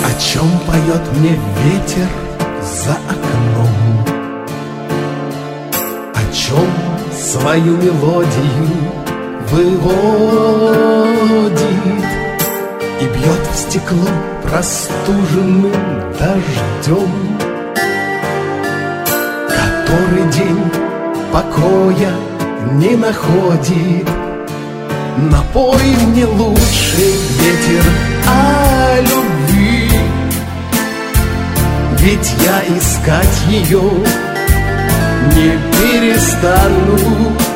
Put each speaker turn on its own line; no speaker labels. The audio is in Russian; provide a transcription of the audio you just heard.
О чем поет мне ветер за окном, о чем свою мелодию выводит и бьет в стекло простуженным дождем. Который день покоя не находит. Напой мне лучше, ветер, о любви, ведь я искать ее не перестану.